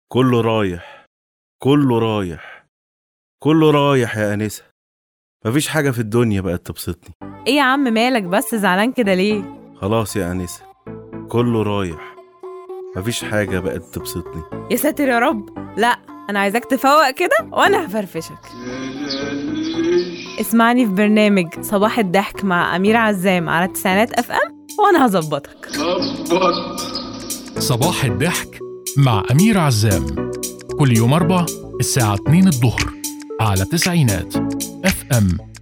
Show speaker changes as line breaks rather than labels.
كله رايح، كله رايح، كله رايح يا أنسة. مفيش حاجة في الدنيا بقت تبسطني.
ايه يا عم مالك بس زعلان كده ليه؟
خلاص يا أنسة، كله رايح، مفيش حاجة بقت تبسطني.
يا ساتر يا رب. لا، انا عايزاك تفوق كده وانا هفرفشك. اسمعني في برنامج صباح الضحك مع أمير عزام على التسعينات FM وانا هظبطك.
صباح الضحك مع أمير عزام كل يوم 4 الساعة 2 الظهر على تسعينات FM.